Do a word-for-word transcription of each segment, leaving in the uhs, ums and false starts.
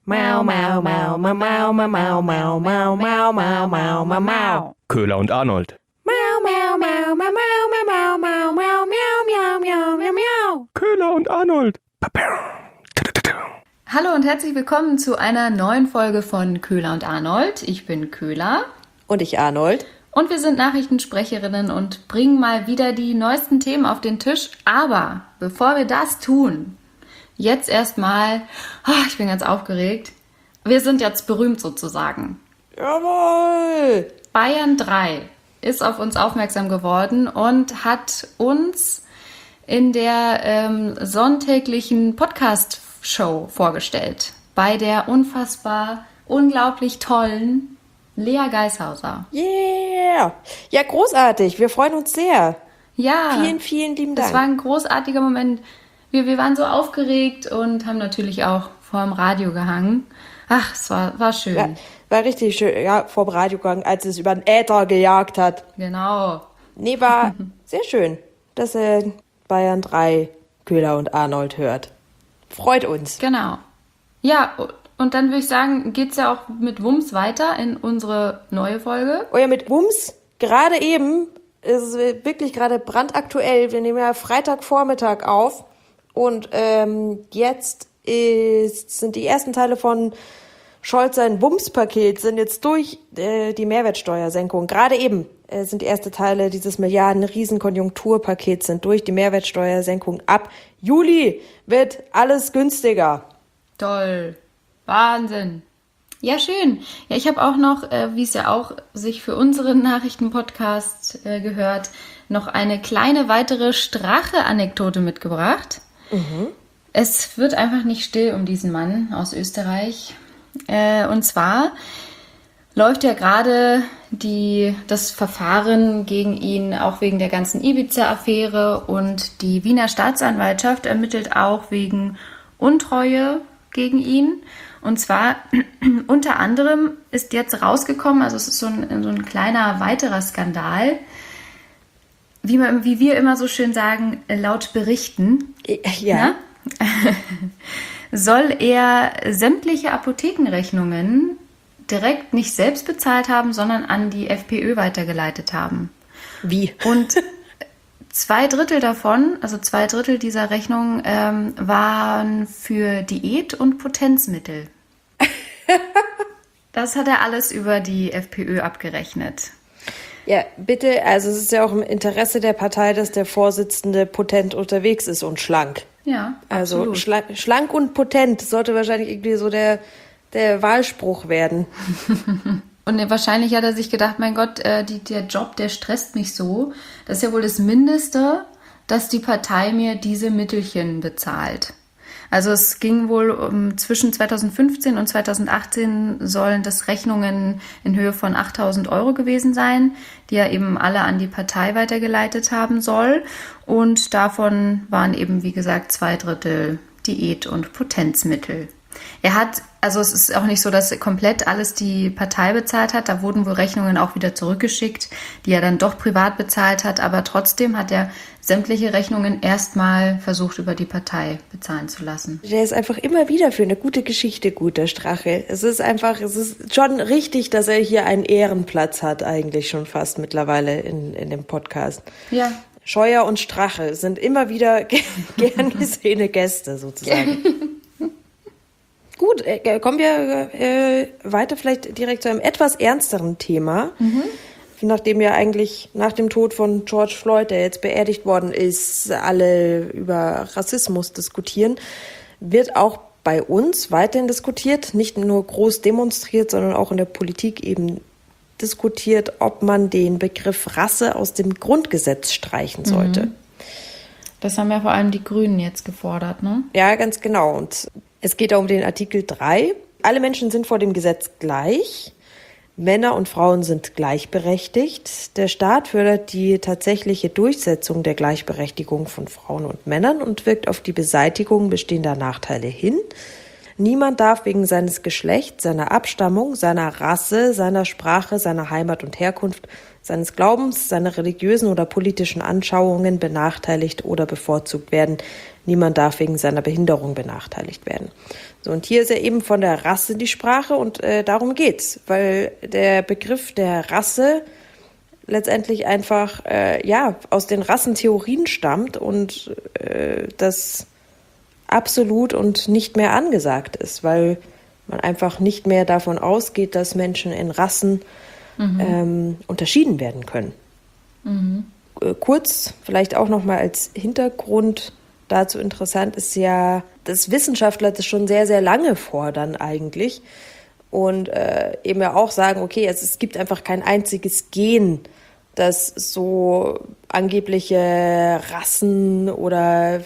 Mau, mau, mau, mau, mau, mau, mau, mau, mau, mau, mau, mau, mau, mau. Köhler und Arnold. Mau, mau, mau, mau, mau, mau, mau, mau, mau, miau, miau, miau, miau. Köhler und Arnold. Hallo und herzlich willkommen zu einer neuen Folge von Köhler und Arnold. Ich bin Köhler. Und ich Arnold. Und wir sind Nachrichtensprecherinnen und bringen mal wieder die neuesten Themen auf den Tisch. Aber bevor wir das tun, jetzt erstmal, oh, ich bin ganz aufgeregt, wir sind jetzt berühmt sozusagen. Jawohl! Bayern drei ist auf uns aufmerksam geworden und hat uns in der ähm, sonntäglichen Podcast-Show vorgestellt. Bei der unfassbar, unglaublich tollen Lea Geishauser. Yeah! Ja, großartig. Wir freuen uns sehr. Ja. Vielen, vielen lieben Dank. Das war ein großartiger Moment. Wir, wir waren so aufgeregt und haben natürlich auch vor dem Radio gehangen. Ach, es war, war schön. Ja, war richtig schön. Ja, vor dem Radio gegangen, als es über den Äther gejagt hat. Genau. Nee, war sehr schön, dass er Bayern drei Köhler und Arnold hört. Freut uns. Genau. Ja, und dann würde ich sagen, geht's ja auch mit Wumms weiter in unsere neue Folge. Oh ja, mit Wumms, gerade eben, ist es wirklich gerade brandaktuell. Wir nehmen ja Freitagvormittag auf und ähm, jetzt ist, sind die ersten Teile von Scholz sein Wumms-Paket sind jetzt durch äh, die Mehrwertsteuersenkung. Gerade eben äh, sind die ersten Teile dieses Milliarden-Riesen-Konjunkturpakets sind durch die Mehrwertsteuersenkung. Ab Juli wird alles günstiger. Toll. Wahnsinn. Ja, schön. Ja, ich habe auch noch, äh, wie es ja auch sich für unseren Nachrichtenpodcast äh, gehört, noch eine kleine weitere Strache-Anekdote mitgebracht. Mhm. Es wird einfach nicht still um diesen Mann aus Österreich. Äh, und zwar läuft ja gerade die, das Verfahren gegen ihn auch wegen der ganzen Ibiza-Affäre und die Wiener Staatsanwaltschaft ermittelt auch wegen Untreue gegen ihn. Und zwar unter anderem ist jetzt rausgekommen, also es ist so ein, so ein kleiner weiterer Skandal, wie, man, wie wir immer so schön sagen, laut Berichten, Ja. soll er sämtliche Apothekenrechnungen direkt nicht selbst bezahlt haben, sondern an die FPÖ weitergeleitet haben. Wie? Und zwei Drittel davon, also zwei Drittel dieser Rechnungen, ähm, waren für Diät- und Potenzmittel. Das hat er alles über die FPÖ abgerechnet. Ja, bitte, also es ist ja auch im Interesse der Partei, dass der Vorsitzende potent unterwegs ist und schlank. Ja, Also absolut. schlank, schlank und potent sollte wahrscheinlich irgendwie so der, der Wahlspruch werden. Und wahrscheinlich hat er sich gedacht, mein Gott, äh, die, der Job, der stresst mich so. Das ist ja wohl das Mindeste, dass die Partei mir diese Mittelchen bezahlt. Also es ging wohl um, zwischen zweitausendfünfzehn und zweitausendachtzehn sollen das Rechnungen in Höhe von achttausend Euro gewesen sein, die er eben alle an die Partei weitergeleitet haben soll. Und davon waren eben, wie gesagt, zwei Drittel Diät- und Potenzmittel. Er hat, also es ist auch nicht so, dass komplett alles die Partei bezahlt hat. Da wurden wohl Rechnungen auch wieder zurückgeschickt, die er dann doch privat bezahlt hat. Aber trotzdem hat er sämtliche Rechnungen erstmal versucht, über die Partei bezahlen zu lassen. Der ist einfach immer wieder für eine gute Geschichte gut, der Strache. Es ist einfach, es ist schon richtig, dass er hier einen Ehrenplatz hat, eigentlich schon fast mittlerweile in, in dem Podcast. Ja. Scheuer und Strache sind immer wieder gern gesehene Gäste sozusagen. Gut, äh, kommen wir äh, weiter vielleicht direkt zu einem etwas ernsteren Thema. Mhm. Nachdem ja eigentlich nach dem Tod von George Floyd, der jetzt beerdigt worden ist, alle über Rassismus diskutieren, wird auch bei uns weiterhin diskutiert, nicht nur groß demonstriert, sondern auch in der Politik eben diskutiert, ob man den Begriff Rasse aus dem Grundgesetz streichen sollte. Mhm. Das haben ja vor allem die Grünen jetzt gefordert, ne? Ja, ganz genau. Und es geht da um den Artikel drei. Alle Menschen sind vor dem Gesetz gleich. Männer und Frauen sind gleichberechtigt. Der Staat fördert die tatsächliche Durchsetzung der Gleichberechtigung von Frauen und Männern und wirkt auf die Beseitigung bestehender Nachteile hin. Niemand darf wegen seines Geschlechts, seiner Abstammung, seiner Rasse, seiner Sprache, seiner Heimat und Herkunft, seines Glaubens, seiner religiösen oder politischen Anschauungen benachteiligt oder bevorzugt werden. Niemand darf wegen seiner Behinderung benachteiligt werden. So, und hier ist ja eben von der Rasse die Sprache und äh, darum geht's, weil der Begriff der Rasse letztendlich einfach äh, ja aus den Rassentheorien stammt und äh, das absolut und nicht mehr angesagt ist, weil man einfach nicht mehr davon ausgeht, dass Menschen in Rassen mhm. ähm, unterschieden werden können. Mhm. Äh, kurz, vielleicht auch nochmal als Hintergrund dazu interessant ist ja, dass Wissenschaftler das schon sehr, sehr lange fordern eigentlich und äh, eben ja auch sagen, okay, es, es gibt einfach kein einziges Gen, das so angebliche Rassen oder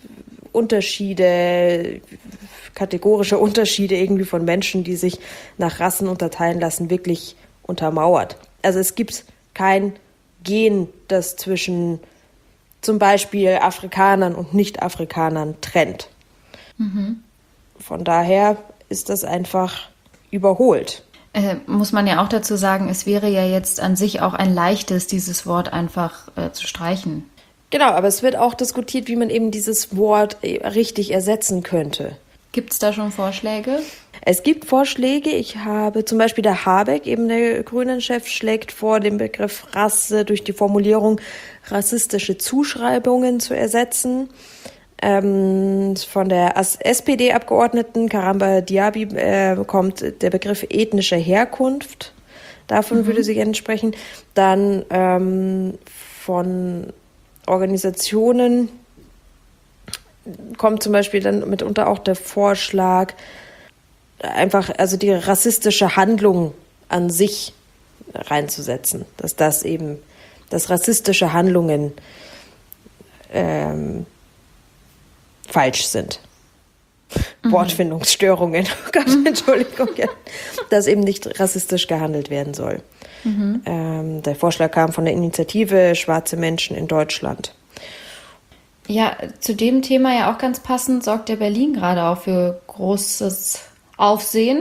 Unterschiede, kategorische Unterschiede irgendwie von Menschen, die sich nach Rassen unterteilen lassen, wirklich untermauert. Also es gibt kein Gen, das zwischen zum Beispiel Afrikanern und Nicht-Afrikanern trennt. Mhm. Von daher ist das einfach überholt. Äh, muss man ja auch dazu sagen, es wäre ja jetzt an sich auch ein leichtes, dieses Wort einfach äh, zu streichen. Genau, aber es wird auch diskutiert, wie man eben dieses Wort richtig ersetzen könnte. Gibt es da schon Vorschläge? Es gibt Vorschläge. Ich habe zum Beispiel der Habeck, eben der Grünen-Chef, schlägt vor, den Begriff Rasse durch die Formulierung rassistische Zuschreibungen zu ersetzen. Ähm, von der S P D-Abgeordneten Karamba Diaby äh, kommt der Begriff ethnische Herkunft. Davon mhm. würde sie gerne sprechen. Dann ähm, von Organisationen kommt zum Beispiel dann mitunter auch der Vorschlag, einfach also die rassistische Handlung an sich reinzusetzen, dass das eben, dass rassistische Handlungen ähm, falsch sind. Mhm. Wortfindungsstörungen, oh Gott, Entschuldigung, ja. Dass eben nicht rassistisch gehandelt werden soll. Mhm. Ähm, der Vorschlag kam von der Initiative Schwarze Menschen in Deutschland. Ja, zu dem Thema ja auch ganz passend sorgt der Berlin gerade auch für großes Aufsehen.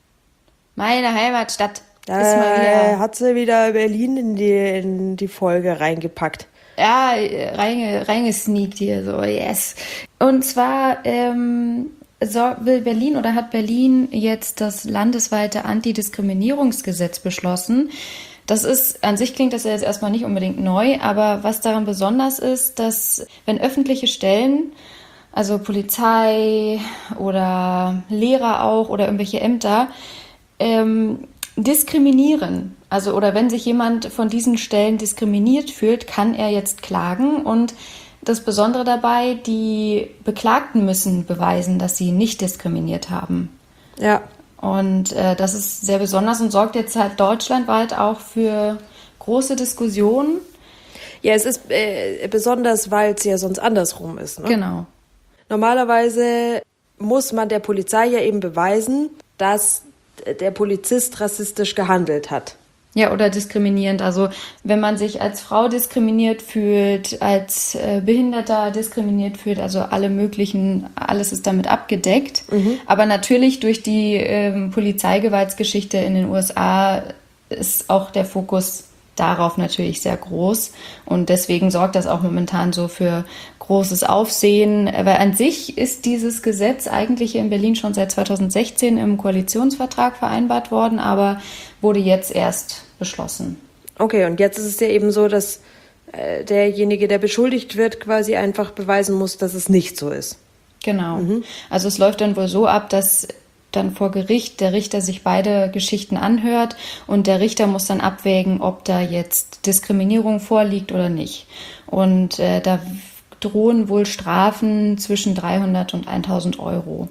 Meine Heimatstadt da ist mal wieder... hat sie wieder Berlin in die, in die Folge reingepackt. Ja, reinge, reingesneakt hier, so, yes. Und zwar ähm, so, will Berlin oder hat Berlin jetzt das landesweite Antidiskriminierungsgesetz beschlossen. Das ist, an sich klingt das ja jetzt erstmal nicht unbedingt neu, aber was daran besonders ist, dass wenn öffentliche Stellen, also Polizei oder Lehrer auch oder irgendwelche Ämter, ähm, diskriminieren, also oder wenn sich jemand von diesen Stellen diskriminiert fühlt, kann er jetzt klagen und das Besondere dabei, die Beklagten müssen beweisen, dass sie nicht diskriminiert haben. Ja. Und äh, das ist sehr besonders und sorgt jetzt halt deutschlandweit auch für große Diskussionen. Ja, es ist äh, besonders, weil es ja sonst andersrum ist. Ne? Genau. Normalerweise muss man der Polizei ja eben beweisen, dass der Polizist rassistisch gehandelt hat. Ja, oder diskriminierend. Also wenn man sich als Frau diskriminiert fühlt, als äh, Behinderter diskriminiert fühlt, also alle möglichen, alles ist damit abgedeckt. Mhm. Aber natürlich durch die ähm, Polizeigewaltsgeschichte in den U S A ist auch der Fokus darauf natürlich sehr groß. Und deswegen sorgt das auch momentan so für großes Aufsehen. Weil an sich ist dieses Gesetz eigentlich in Berlin schon seit zweitausendsechzehn im Koalitionsvertrag vereinbart worden, aber wurde jetzt erst beschlossen. Okay, und jetzt ist es ja eben so, dass äh, derjenige, der beschuldigt wird, quasi einfach beweisen muss, dass es nicht so ist. Genau. Mhm. Also es läuft dann wohl so ab, dass dann vor Gericht der Richter sich beide Geschichten anhört und der Richter muss dann abwägen, ob da jetzt Diskriminierung vorliegt oder nicht. Und äh, da drohen wohl Strafen zwischen dreihundert und tausend Euro.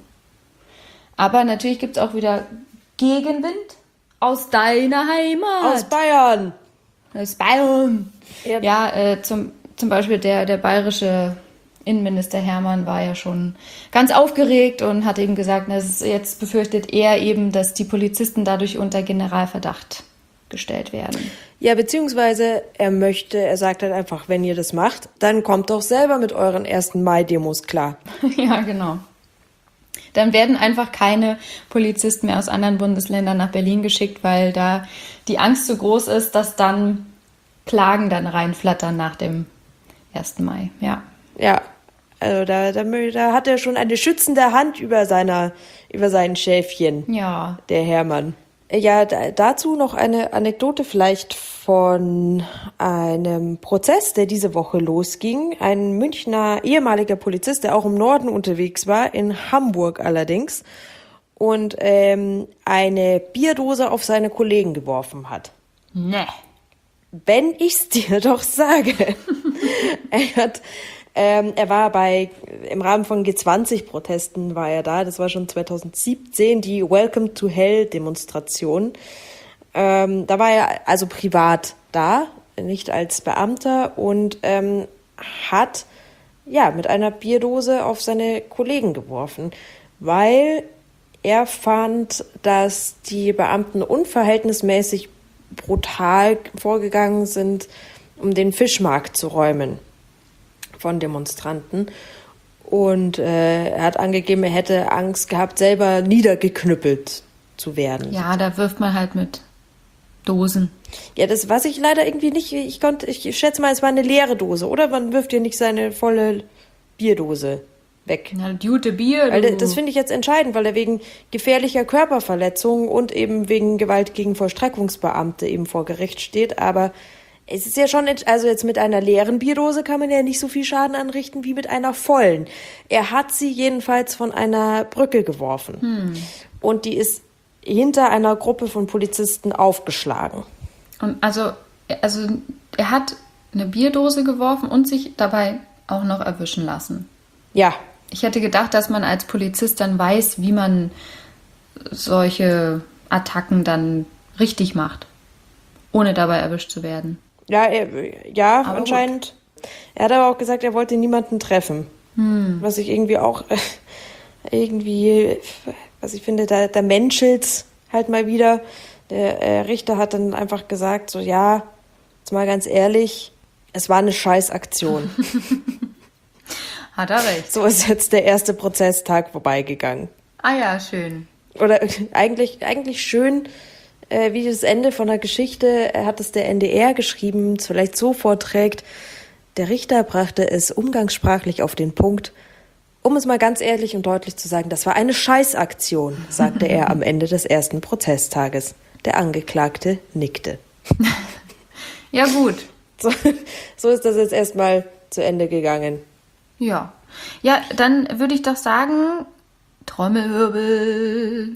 Aber natürlich gibt es auch wieder Gegenwind aus deiner Heimat. Aus Bayern. Aus Bayern. Ja, ja äh, zum, zum Beispiel der, der bayerische Innenminister Hermann war ja schon ganz aufgeregt und hat eben gesagt, dass jetzt befürchtet er eben, dass die Polizisten dadurch unter Generalverdacht gestellt werden. Ja, beziehungsweise er möchte, er sagt halt einfach, wenn ihr das macht, dann kommt doch selber mit euren ersten Mai-Demos klar. Ja, genau. Dann werden einfach keine Polizisten mehr aus anderen Bundesländern nach Berlin geschickt, weil da die Angst so groß ist, dass dann Klagen dann reinflattern nach dem ersten Mai. Ja. Ja, also da, da, da hat er schon eine schützende Hand über seiner, über seinen Schäfchen, Ja. der Hermann. Ja, da, dazu noch eine Anekdote vielleicht von einem Prozess, der diese Woche losging. Ein Münchner ehemaliger Polizist, der auch im Norden unterwegs war, in Hamburg allerdings, und ähm, eine Bierdose auf seine Kollegen geworfen hat. Ne. Wenn ich's dir doch sage. er hat, ähm, er war bei, im Rahmen von G zwanzig Protesten war er da, das war schon zwanzig siebzehn, die Welcome to Hell Demonstration. Ähm, da war er also privat da, nicht als Beamter, und ähm, hat, ja, mit einer Bierdose auf seine Kollegen geworfen, weil er fand, dass die Beamten unverhältnismäßig brutal vorgegangen sind, um den Fischmarkt zu räumen von Demonstranten. Und äh, er hat angegeben, er hätte Angst gehabt, selber niedergeknüppelt zu werden. Ja, da wirft man halt mit Dosen. Ja, das weiß ich leider irgendwie nicht. Ich konnte, ich schätze mal, es war eine leere Dose, oder? Man wirft ja nicht seine volle Bierdose weg. Na, gute Bier. Weil Du. das finde ich jetzt entscheidend, weil er wegen gefährlicher Körperverletzung und eben wegen Gewalt gegen Vollstreckungsbeamte eben vor Gericht steht. Aber es ist ja schon, also jetzt mit einer leeren Bierdose kann man ja nicht so viel Schaden anrichten wie mit einer vollen. Er hat sie jedenfalls von einer Brücke geworfen. Hm. Und die ist hinter einer Gruppe von Polizisten aufgeschlagen. Und also, also er hat eine Bierdose geworfen und sich dabei auch noch erwischen lassen. Ja. Ich hätte gedacht, dass man als Polizist dann weiß, wie man solche Attacken dann richtig macht, ohne dabei erwischt zu werden. Ja, er, ja, Aber anscheinend. Gut. Er hat aber auch gesagt, er wollte niemanden treffen. Hm. Was ich irgendwie auch äh, irgendwie, was ich finde, da, da menschelt's halt mal wieder. Der äh, Richter hat dann einfach gesagt, so ja, jetzt mal ganz ehrlich, es war eine Scheißaktion. Hat er recht. So ist jetzt der erste Prozesstag vorbeigegangen. Ah ja, schön. Oder eigentlich, eigentlich schön, äh, wie das Ende von der Geschichte, er hat es der N D R geschrieben, es vielleicht so vorträgt: Der Richter brachte es umgangssprachlich auf den Punkt, um es mal ganz ehrlich und deutlich zu sagen, das war eine Scheißaktion, sagte er am Ende des ersten Prozesstages. Der Angeklagte nickte. Ja, gut. So, so ist das jetzt erstmal zu Ende gegangen. Ja. Ja, dann würde ich doch sagen, Trommelwirbel.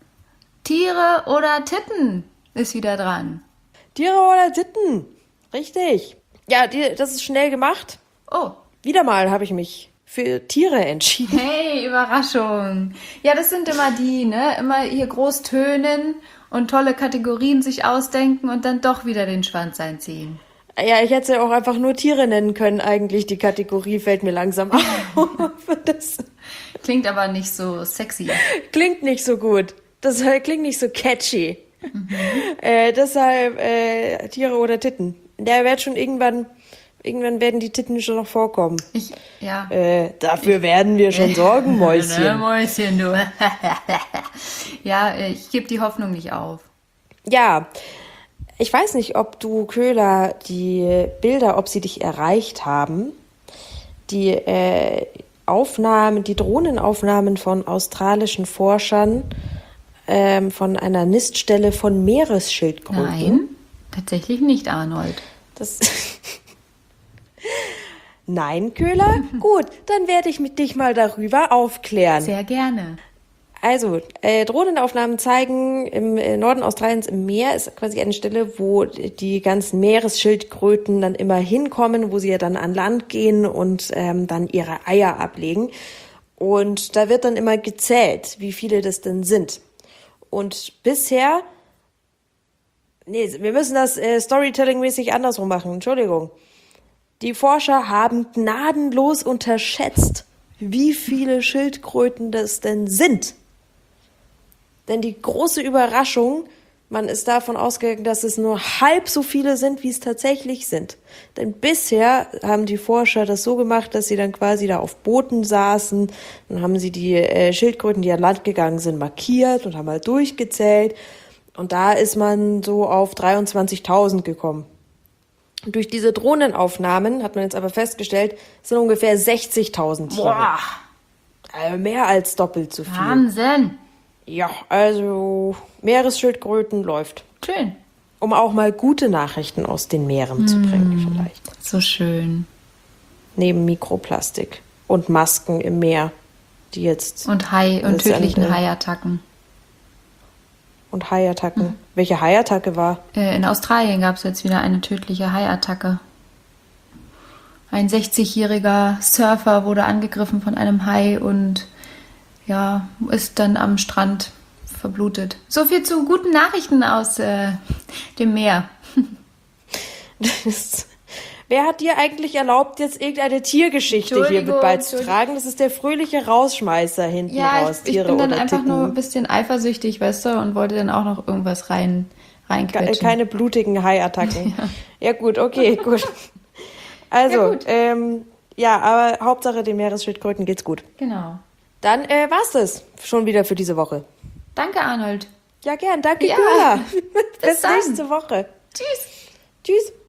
Tiere oder Titten ist wieder dran. Tiere oder Titten? Richtig. Ja, die, das ist schnell gemacht. Oh. Wieder mal habe ich mich für Tiere entschieden. Hey, Überraschung. Ja, das sind immer die, ne? Immer hier groß tönen und tolle Kategorien sich ausdenken und dann doch wieder den Schwanz einziehen. Ja, ich hätte ja auch einfach nur Tiere nennen können, eigentlich. Die Kategorie fällt mir langsam auf. Das Klingt aber nicht so sexy. klingt nicht so gut. Das klingt nicht so catchy. Mhm. Äh, deshalb äh, Tiere oder Titten. Der wird schon irgendwann, irgendwann werden die Titten schon noch vorkommen. Ich, ja. Äh, dafür werden wir schon sorgen, Mäuschen. Ne, Mäuschen, du. Ja, ich gebe die Hoffnung nicht auf. Ja, ich weiß nicht, ob du, Köhler, die Bilder, ob sie dich erreicht haben. Die äh, Aufnahmen, die Drohnenaufnahmen von australischen Forschern ähm, von einer Niststelle von Meeresschildkröten. Nein, tatsächlich nicht, Arnold. Das Nein, Köhler? Gut, dann werde ich mit dich mal darüber aufklären. Sehr gerne. Also, äh, Drohnenaufnahmen zeigen, im äh, Norden Australiens im Meer ist quasi eine Stelle, wo die ganzen Meeresschildkröten dann immer hinkommen, wo sie ja dann an Land gehen und ähm, dann ihre Eier ablegen. Und da wird dann immer gezählt, wie viele das denn sind. Und bisher, nee, wir müssen das äh, Storytelling-mäßig andersrum machen, Entschuldigung. Die Forscher haben gnadenlos unterschätzt, wie viele Schildkröten das denn sind. Denn die große Überraschung Man ist davon ausgegangen, dass es nur halb so viele sind, wie es tatsächlich sind. Denn bisher haben die Forscher das so gemacht, dass sie dann quasi da auf Booten saßen. Dann haben sie die äh, Schildkröten, die an Land gegangen sind, markiert und haben mal durchgezählt. Und da ist man so auf dreiundzwanzigtausend gekommen. Und durch diese Drohnenaufnahmen hat man jetzt aber festgestellt, es sind ungefähr sechzigtausend Tiere. Boah, Also mehr als doppelt so viel. Wahnsinn. Ja, also Meeresschildkröten läuft. Schön. Um auch mal gute Nachrichten aus den Meeren zu bringen vielleicht. So schön. Neben Mikroplastik und Masken im Meer, die jetzt... Und Hai und Das ist tödlichen eine- Haiattacken. Und Haiattacken. Welche Haiattacke war? Äh, in Australien gab es jetzt wieder eine tödliche Haiattacke. Ein sechzigjähriger Surfer wurde angegriffen von einem Hai und ja, ist dann am Strand verblutet. So viel zu guten Nachrichten aus äh, dem Meer. Das, wer hat dir eigentlich erlaubt, jetzt irgendeine Tiergeschichte hier Entschuldigung, mit beizutragen? Das ist der fröhliche Rausschmeißer hinten raus. ich, ich Tiere bin dann oder einfach Ticken. nur ein bisschen eifersüchtig, weißt du, und wollte dann auch noch irgendwas rein Ke- reinquetschen. Keine blutigen Haiattacken. Ja. ja gut, okay, gut. Also, Ja, gut. Ähm, ja, aber Hauptsache den Meeresschildkröten geht's gut. Genau. Dann äh, war's das schon wieder für diese Woche. Danke, Arnold. Ja, gern. Danke, Ja. Gyula. Bis Bis dann. nächste Woche. Tschüss. Tschüss.